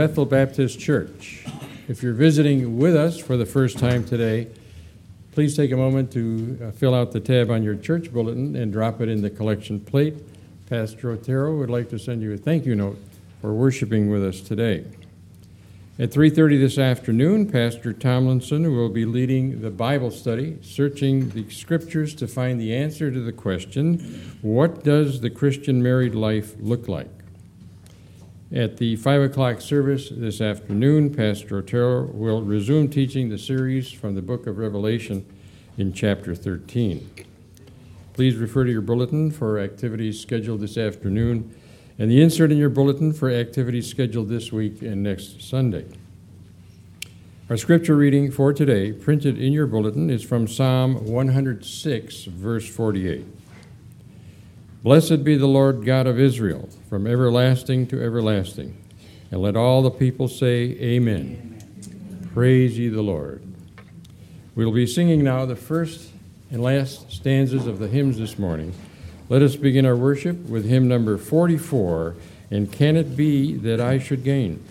Bethel Baptist Church. If you're visiting with us for the first time today, please take a moment to fill out the tab on your church bulletin and drop it in the collection plate. Pastor Otero would like to send you a thank you note for worshiping with us today. At 3:30 this afternoon, Pastor Tomlinson will be leading the Bible study, searching the scriptures to find the answer to the question, what does the Christian married life look like? At the 5 o'clock service this afternoon, Pastor Otero will resume teaching the series from the book of Revelation in chapter 13. Please refer to your bulletin for activities scheduled this afternoon and the insert in your bulletin for activities scheduled this week and next Sunday. Our scripture reading for today, printed in your bulletin, is from Psalm 106, verse 48. Blessed be the Lord God of Israel, from everlasting to everlasting. And let all the people say, Amen. Praise ye the Lord. We'll be singing now the first and last stanzas of the hymns this morning. Let us begin our worship with hymn number 44, And Can It Be That I Should Gain?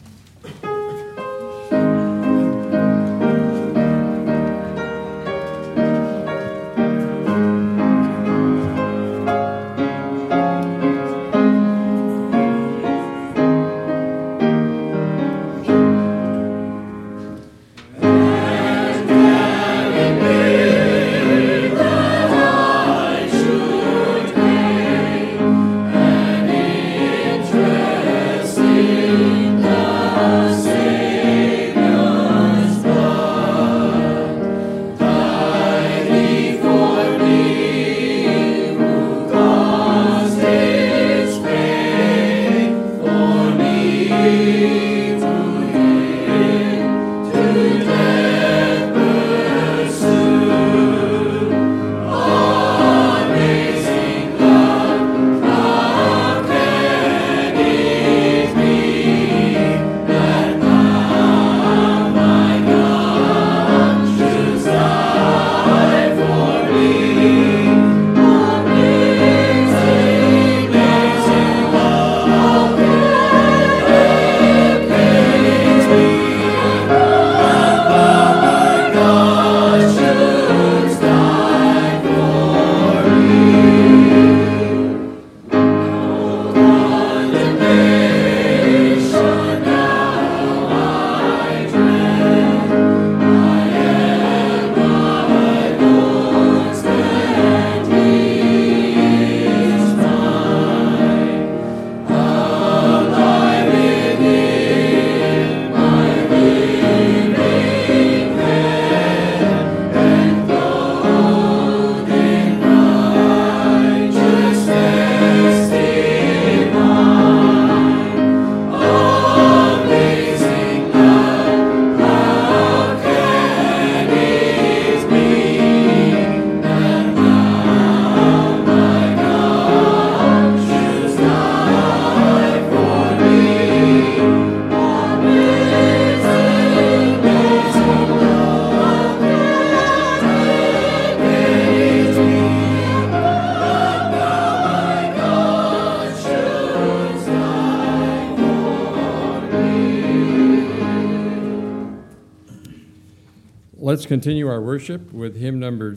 Let's continue our worship with hymn number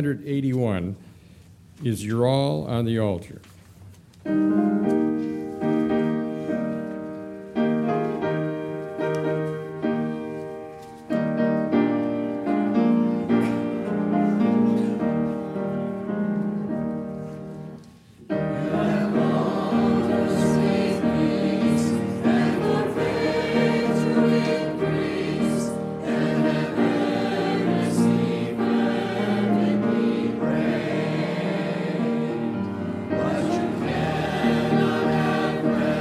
381, Is Your All on the Altar? What you cannot have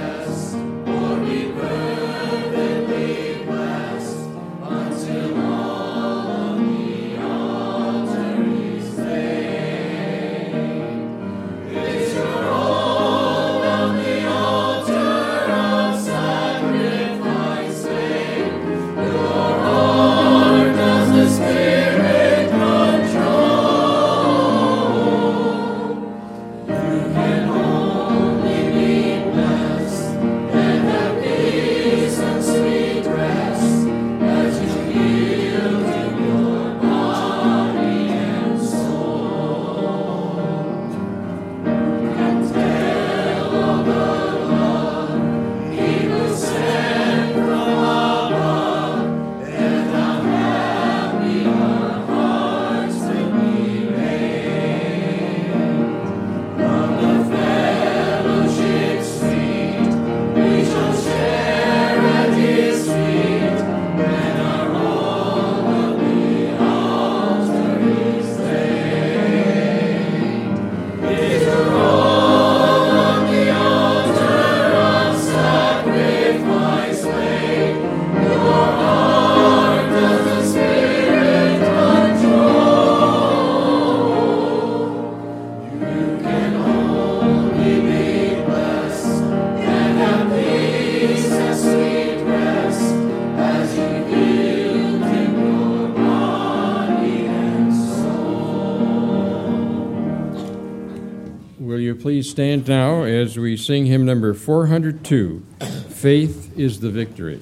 please stand now as we sing hymn number 402, Faith is the Victory.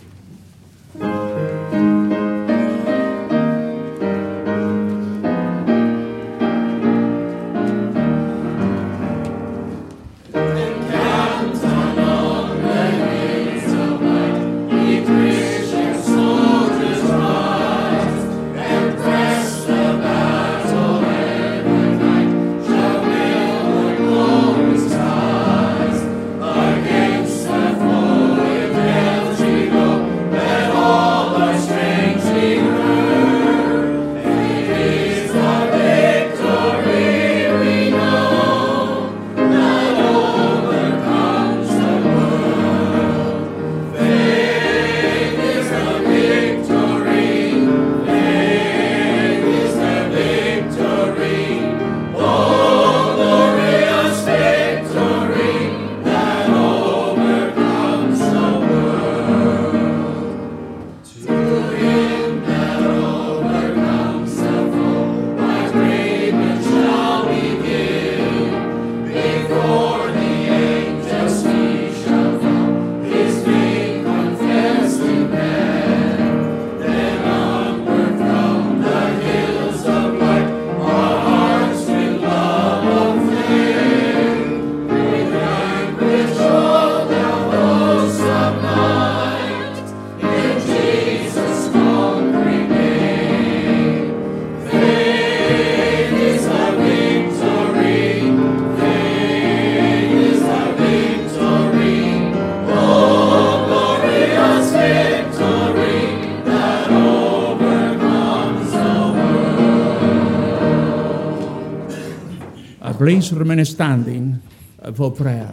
Please remain standing for prayer.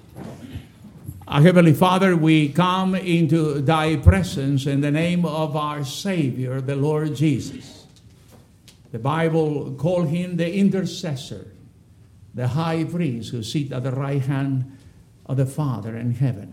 Our Heavenly Father, we come into thy presence in the name of our Savior, the Lord Jesus. The Bible called him the intercessor, the high priest who sits at the right hand of the Father in heaven.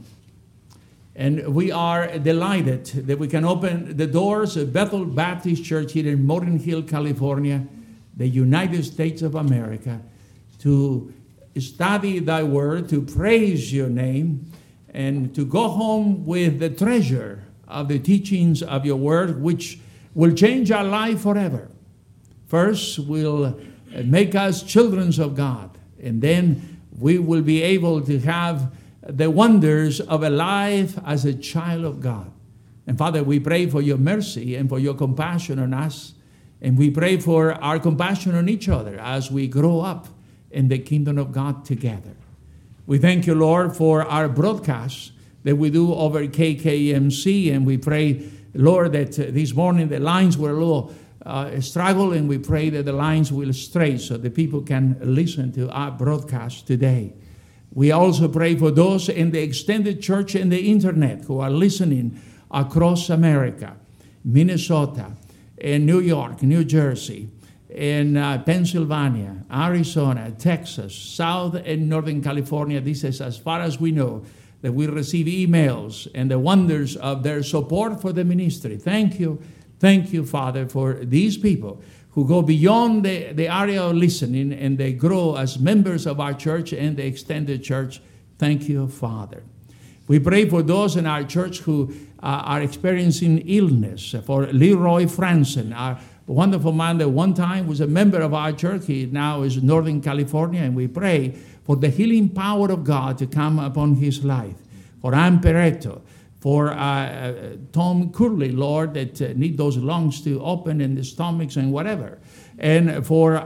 And we are delighted that we can open the doors of Bethel Baptist Church here in Morgan Hill, California, the United States of America, to study thy word, to praise your name, and to go home with the treasure of the teachings of your word, which will change our life forever. First, will make us children of God, and then we will be able to have the wonders of a life as a child of God. And Father, we pray for your mercy and for your compassion on us, and we pray for our compassion on each other as we grow up in the kingdom of God together. We thank you, Lord, for our broadcast that we do over KKMC, and we pray, Lord, that this morning the lines were a little struggle, and we pray that the lines will straight so the people can listen to our broadcast today. We also pray for those in the extended church and the internet who are listening across America, Minnesota, and New York, New Jersey, in Pennsylvania, Arizona, Texas, South and Northern California. This is as far as we know that we receive emails and the wonders of their support for the ministry. Thank you, Father, for these people who go beyond the area of listening and they grow as members of our church and the extended church. Thank you, Father. We pray for those in our church who are experiencing illness, for Leroy Franson, our wonderful man that one time was a member of our church. He now is in Northern California, and we pray for the healing power of God to come upon his life. For Ann Peretto, for Tom Curley, Lord, that need those lungs to open in the stomachs and whatever. And for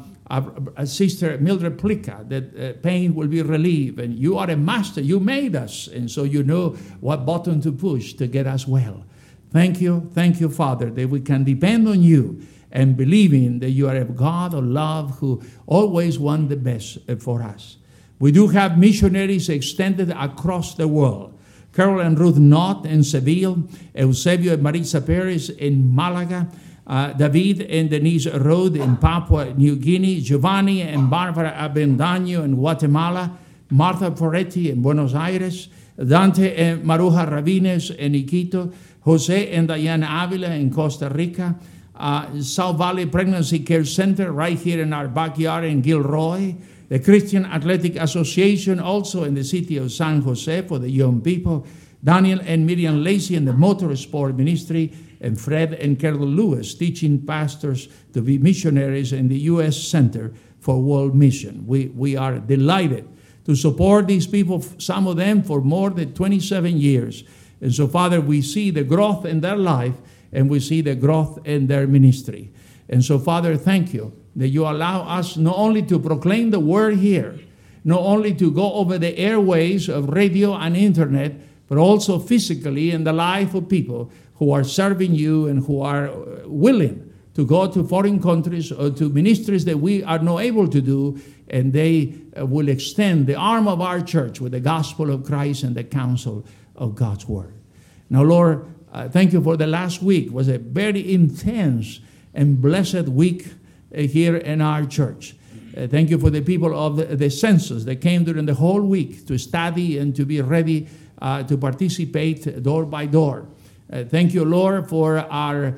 Sister Mildred Plica, that pain will be relieved. And you are a master. You made us, and so you know what button to push to get us well. Thank you, Father, that we can depend on you and believing that you are a God of love who always wants the best for us. We do have missionaries extended across the world. Carol and Ruth Knott in Seville, Eusebio and Marisa Perez in Malaga, David and Denise Rode in Papua New Guinea, Giovanni and Barbara Abendaño in Guatemala, Martha Poretti in Buenos Aires, Dante and Maruja Rabines in Iquitos, Jose and Diana Avila in Costa Rica, South Valley Pregnancy Care Center right here in our backyard in Gilroy, The Christian Athletic Association, also in the city of San Jose, for the young people. Daniel and Miriam Lacey in the Motorsport Ministry, and Fred and Carol Lewis, teaching pastors to be missionaries in the U.S. Center for World Mission. We are delighted to support these people, some of them for more than 27 years. And so, Father, we see the growth in their life, and we see the growth in their ministry. And so, Father, thank you that you allow us not only to proclaim the word here, not only to go over the airways of radio and internet, but also physically in the life of people who are serving you and who are willing to go to foreign countries or to ministries that we are not able to do, and they will extend the arm of our church with the gospel of Christ and the counsel of God's word. Now, Lord, thank you for the last week. It was a very intense and blessed week here in our church. Thank you for the people of the census that came during the whole week to study and to be ready to participate door by door. Thank you, Lord, for our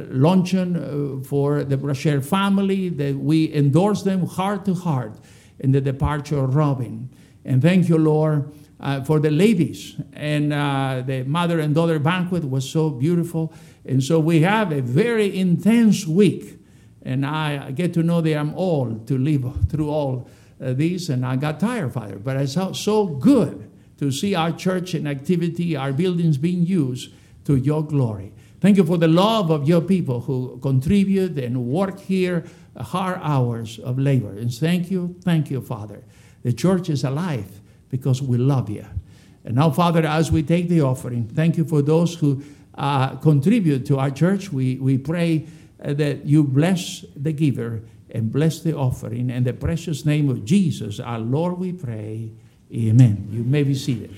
luncheon for the Brasher family, that we endorse them heart to heart in the departure of Robin. And thank you, Lord, for the ladies. And the mother and daughter banquet was so beautiful. And so we have a very intense week. And I get to know that I'm old to live through all these. And I got tired, Father. But it's so good to see our church in activity, our buildings being used to your glory. Thank you for the love of your people who contribute and work here hard hours of labor. And thank you, Father. The church is alive because we love you. And now, Father, as we take the offering, thank you for those who contribute to our church. We pray that you bless the giver and bless the offering. In the precious name of Jesus, our Lord, we pray. Amen. You may be seated.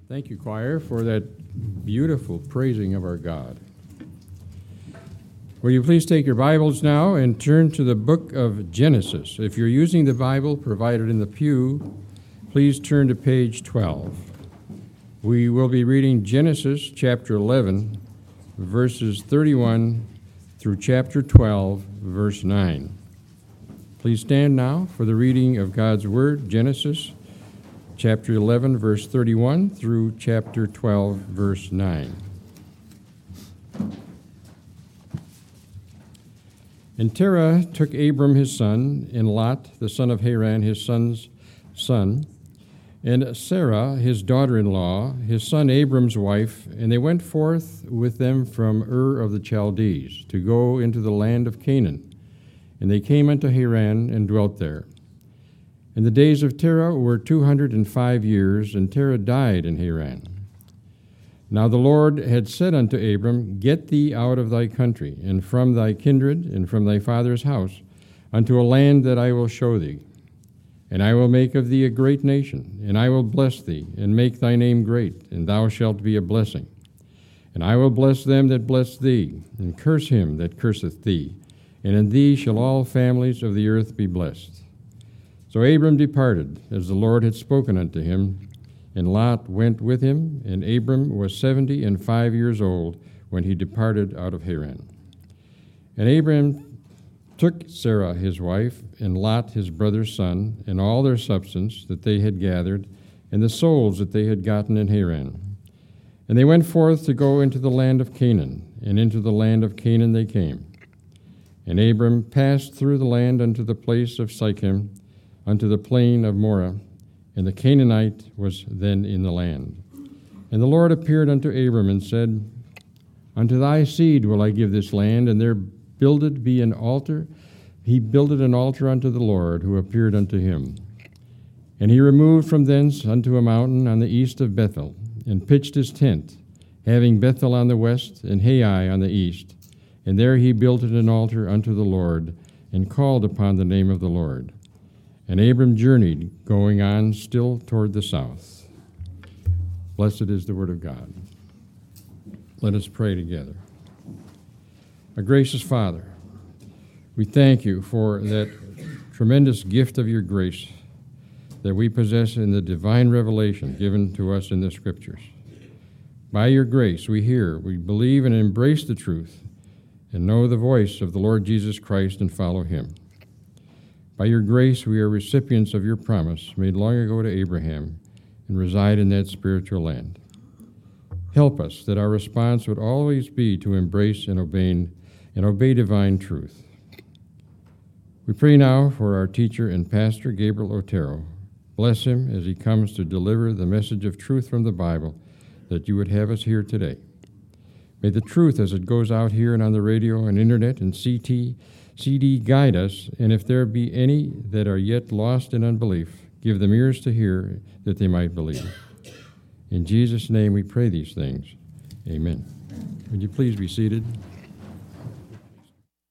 Thank you, choir, for that beautiful praising of our God. Will you please take your Bibles now and turn to the book of Genesis? If you're using the Bible provided in the pew, please turn to page 12. We will be reading Genesis chapter 11, verses 31 through chapter 12, verse 9. Please stand now for the reading of God's Word, Genesis chapter 11, verse 31 through chapter 12, verse 9. And Terah took Abram his son, and Lot, the son of Haran, his son's son, and Sarah, his daughter-in-law, his son Abram's wife, and they went forth with them from Ur of the Chaldees to go into the land of Canaan. And they came unto Haran and dwelt there. And the days of Terah were 205 years, and Terah died in Haran. Now the Lord had said unto Abram, Get thee out of thy country, and from thy kindred, and from thy father's house, unto a land that I will show thee. And I will make of thee a great nation, and I will bless thee, and make thy name great, and thou shalt be a blessing. And I will bless them that bless thee, and curse him that curseth thee, and in thee shall all families of the earth be blessed. So Abram departed, as the Lord had spoken unto him, and Lot went with him, and Abram was 75 years old when he departed out of Haran. And Abram took Sarah his wife, and Lot his brother's son, and all their substance that they had gathered, and the souls that they had gotten in Haran. And they went forth to go into the land of Canaan, and into the land of Canaan they came. And Abram passed through the land unto the place of Sichem, unto the plain of Moreh, and the Canaanite was then in the land. And the Lord appeared unto Abram and said, Unto thy seed will I give this land, and there builded be an altar. He builded an altar unto the Lord, who appeared unto him. And he removed from thence unto a mountain on the east of Bethel, and pitched his tent, having Bethel on the west, and Hai on the east. And there he builded an altar unto the Lord, and called upon the name of the Lord. And Abram journeyed, going on still toward the south. Blessed is the word of God. Let us pray together. Our gracious Father, we thank you for that tremendous gift of your grace that we possess in the divine revelation given to us in the Scriptures. By your grace, we hear, we believe, and embrace the truth, and know the voice of the Lord Jesus Christ and follow him. By your grace, we are recipients of your promise made long ago to Abraham and reside in that spiritual land. Help us that our response would always be to embrace and obey divine truth. We pray now for our teacher and pastor, Gabriel Otero. Bless him as he comes to deliver the message of truth from the Bible that you would have us hear today. May the truth as it goes out here and on the radio and internet and CD guide us, and if there be any that are yet lost in unbelief, give them ears to hear that they might believe. In Jesus' name we pray these things. Amen. Would you please be seated?